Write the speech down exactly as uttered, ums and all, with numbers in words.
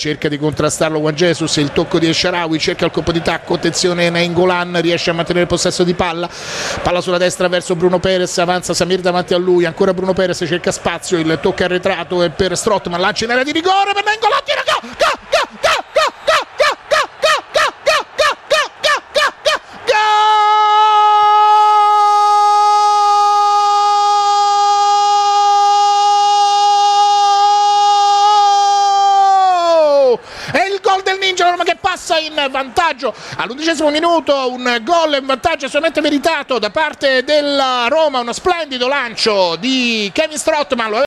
Cerca di contrastarlo Juan Jesus, il tocco di El Shaarawy, cerca il colpo di tacco, attenzione Nainggolan, riesce a mantenere il possesso di palla, palla sulla destra verso Bruno Perez, avanza Samir davanti a lui, ancora Bruno Perez, cerca spazio, il tocco arretrato è per Strootman, lancia in area di rigore per Nainggolan, tira, go, go, go, go, go, go, go, go, go, go, go, go, go, go, go, è il gol del Ninja Roma che passa in vantaggio all'undicesimo minuto, un gol in vantaggio assolutamente meritato da parte della Roma, uno splendido lancio di Kevin Strootman.